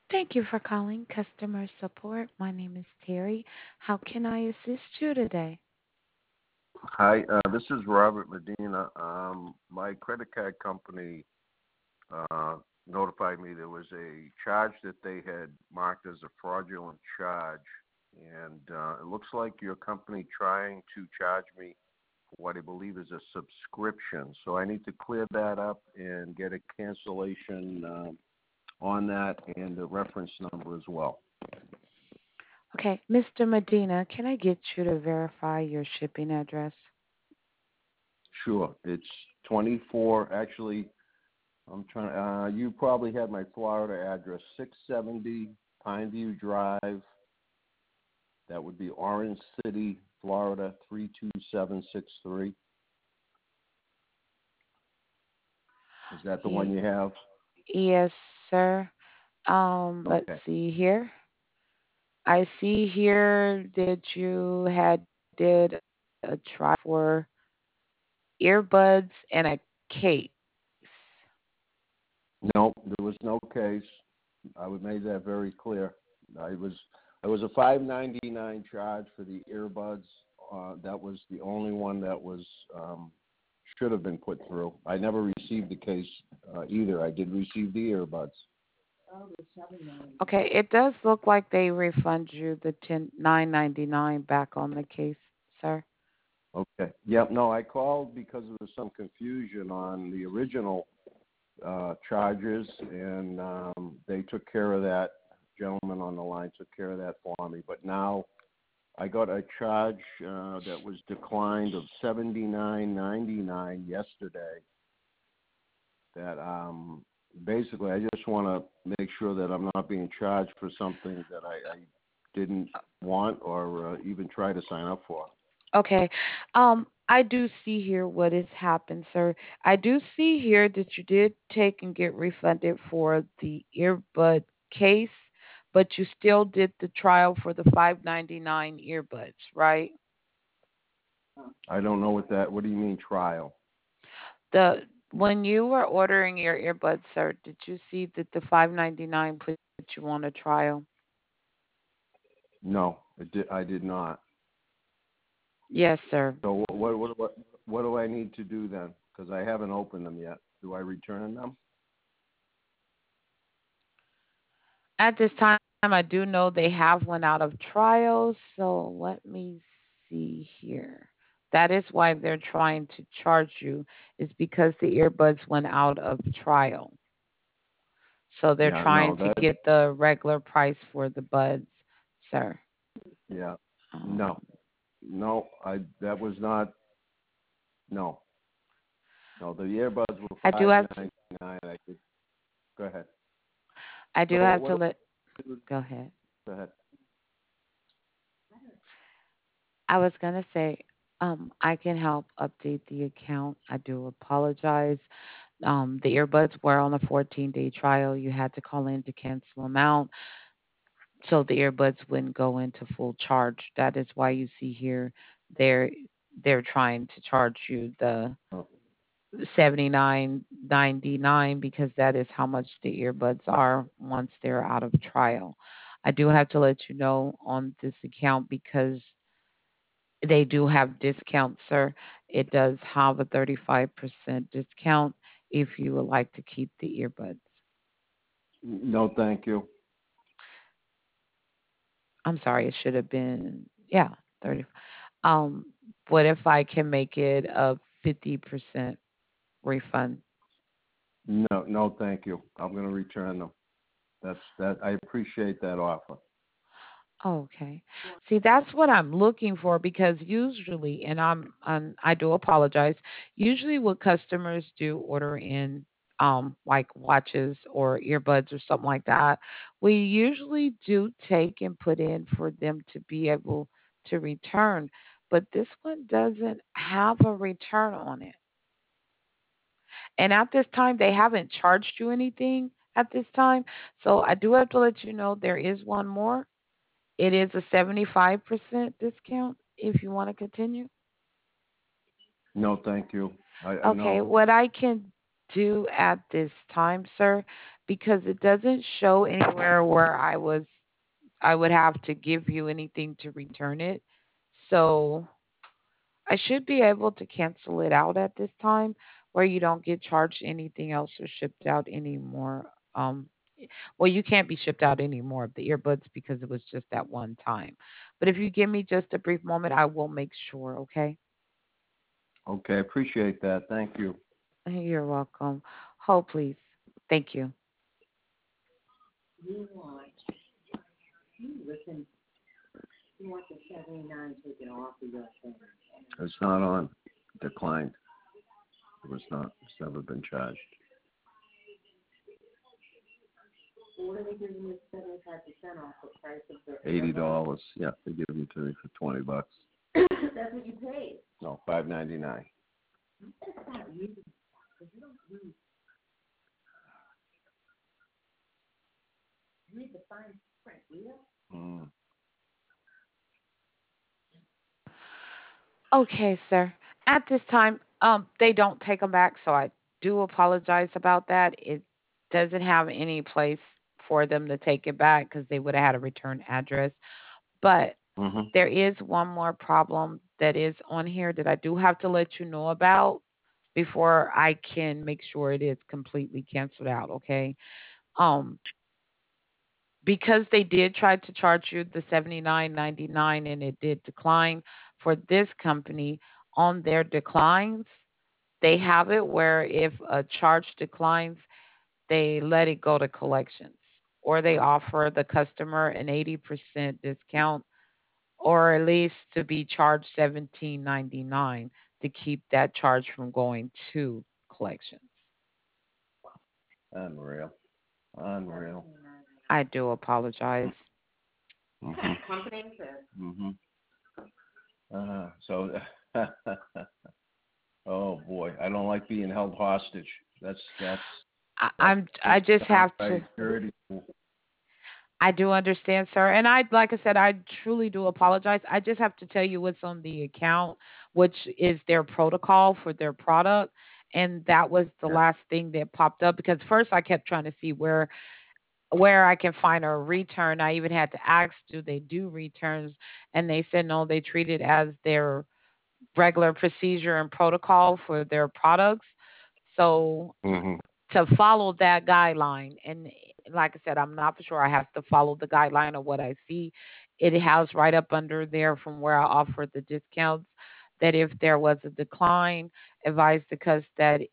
Thank you for calling customer support. My name is Terry. How can I assist you today? Hi, this is Robert Medina. My credit card company uh, notified me there was a charge that they had marked as a fraudulent charge, and it looks like your company trying to charge me for what I believe is a subscription. So I need to clear that up and get a cancellation on that and the reference number as well. Okay, Mr. Medina, can I get you to verify your shipping address? Sure, it's 24. Actually, I'm trying. You probably had my Florida address, 670 Pineview Drive. That would be Orange City, Florida, 32763. Is that the one Ye- you have? Yes, sir. Let's Okay. see here. I see here that you had did a try for earbuds and a case. No, there was no case. I would make that very clear. I was it was a 599 charge for the earbuds. That was the only one that was should have been put through. I never received the case either. I did receive the earbuds. Okay, it does look like they refund you the 9.99 back on the case, sir. Okay. Yep. No, I called because there was some confusion on the original charges, and they took care of that. Gentleman on the line took care of that for me. But now I got a charge that was declined of $79.99 yesterday. That basically, I just want to make sure that I'm not being charged for something that I didn't want or even try to sign up for. Okay. I do see here what has happened, sir. I do see here that you did take and get refunded for the earbud case, but you still did the trial for the 5.99 earbuds, right? I don't know what that. What do you mean trial? The When you were ordering your earbuds, sir, did you see that the 5.99 put you on a trial? No, I did not. Yes, sir. So what do I need to do then? Because I haven't opened them yet. Do I return them? At this time, I do know they have one out of trial, so let me see here. That is why they're trying to charge you, is because the earbuds went out of trial. So they're Yeah, trying no, to that get the regular price for the buds, sir. yeah, Um, no, no. I that was not no, no. The earbuds were I do have to, 599. I could go ahead. I do So have what to do let I do? go ahead. Go ahead. I was gonna say, I can help update the account. I do apologize. The earbuds were on a 14-day trial. You had to call in to cancel them out, so the earbuds wouldn't go into full charge. That is why you see here they're they're trying to charge you the Oh, 79.99 because that is how much the earbuds are once they're out of trial. I do have to let you know on this account because they do have discounts, sir. It does have a 35% discount if you would like to keep the earbuds. no, thank you. I'm sorry, it should have been, yeah, 30. Um, what if I can make it a 50% refund? No, no, thank you. I'm going to return them. That's that. I appreciate that offer. Okay. See, that's what I'm looking for because usually, and I do apologize. Usually, what customers do order in, like watches or earbuds or something like that, we usually do take and put in for them to be able to return. But this one doesn't have a return on it. And at this time, they haven't charged you anything at this time. So I do have to let you know there is one more. It is a 75% discount if you want to continue. No, thank you. I Okay, no. what I can do at this time, sir, because it doesn't show anywhere where I would have to give you anything to return it. So I should be able to cancel it out at this time where you don't get charged anything else or shipped out anymore. Well, you can't be shipped out any more of the earbuds because it was just that one time. But if you give me just a brief moment, I will make sure, okay? Okay, appreciate that. Thank you. You're welcome. Hold, please. Thank you. It's not on. Declined. It was not. It's never been charged. $80. Yeah, they give them to me for $20. No, $5.99. Mm. Okay, sir. At this time, they don't take them back, so I do apologize about that. It doesn't have any place for them to take it back because they would have had a return address. But Mm-hmm. there is one more problem that is on here that I do have to let you know about before I can make sure it is completely canceled out, okay? Um, because they did try to charge you the 79.99 and it did decline for this company on their declines, they have it where if a charge declines, they let it go to collections or they offer the customer an 80% discount or at least to be charged 17.99 to keep that charge from going to collections. Unreal. Unreal. I do apologize. Mm-hmm. Mm-hmm. So, oh boy, I don't like being held hostage. That's that's I just just have to. downright dirty. I do understand, sir. And I, like I said, I truly do apologize. I just have to tell you what's on the account, which is their protocol for their product. And that was the Yeah. last thing that popped up because first I kept trying to see where I can find a return. I even had to ask, do they do returns? And they said no, they treat it as their regular procedure and protocol for their products. So Mm-hmm. to follow that guideline. And like I said, I'm not for sure I have to follow the guideline of what I see. It has right up under there from where I offer the discounts that if there was a decline, advise because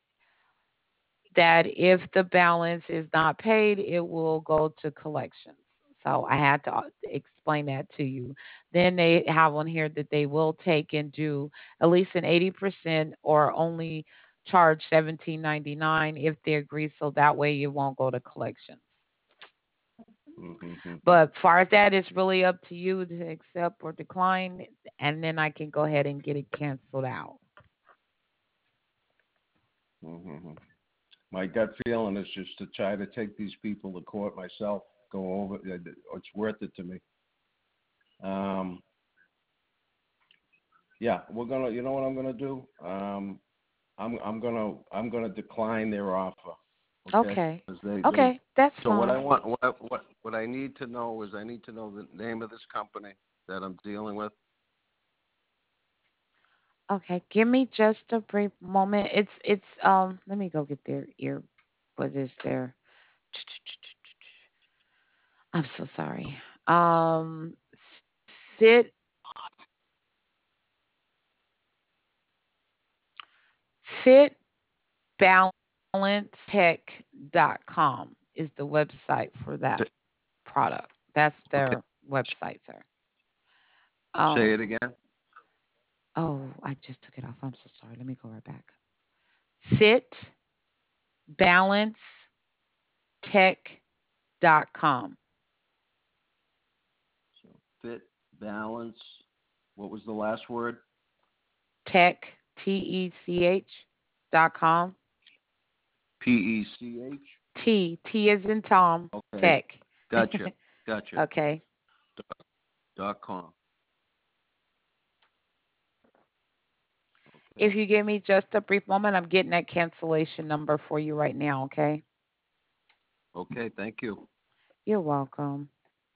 that if the balance is not paid, it will go to collections. So I had to explain that to you. Then they have on here that they will take and do at least an 80% or only charge 17.99 if they agree, so that way it won't go to collections. Mm-hmm. But far as that, it's really up to you to accept or decline, and then I can go ahead and get it canceled out. Mm-hmm. My gut feeling is just to try to take these people to court myself. Go over. It's worth it to me. Um, yeah, we're gonna. You know what I'm gonna do? I'm gonna decline their offer. Okay, Okay. because they. Okay, that's So what I fine. want, what I need to know is I need to know the name of this company that I'm dealing with. Okay, give me just a brief moment. It's let me go get their ear. What is there? I'm so sorry. Sit fitbalancetech.com is the website for that Say- product. That's Okay, their website, sir. say Um, it again. oh, I just took it off. I'm so sorry. Let me go right back. Fitbalancetech.com. So fit balance. What was the last word? Tech, TECH.com. PECH. T is in Tom, Okay, tech. gotcha, gotcha. Okay. .com. If Okay, you give me just a brief moment, I'm getting that cancellation number for you right now, okay? Okay, thank you. You're welcome.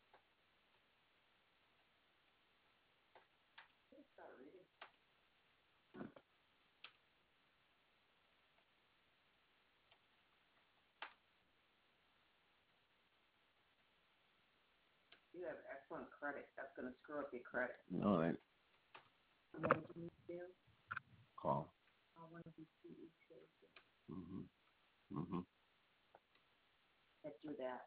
You have excellent credit. That's going to screw up your credit. No, I call. Mhm. Mhm. Let's do that.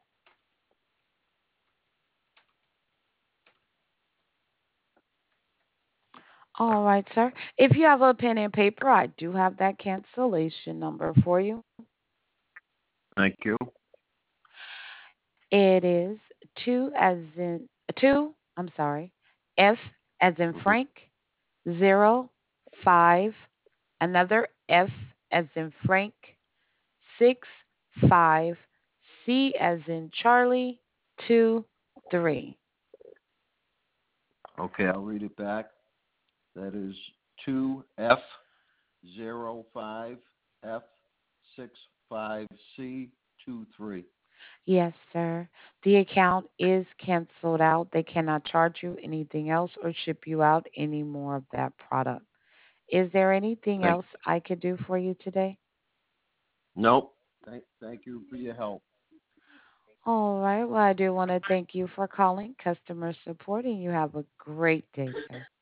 All right, sir. If you have a pen and paper, I do have that cancellation number for you. Thank you. It is two as in two. I'm sorry. F as in Mhm. Frank. 05. Another F as in Frank. 65. C as in Charlie. 23. Okay, I'll read it back. That is 2F05 F65C23. Yes, sir. The account is canceled out. They cannot charge you anything else or ship you out any more of that product. Is there anything Thank. else I could do for you today? Nope. Thank you for your help. All right. Well, I do want to thank you for calling customer support, and you have a great day, sir.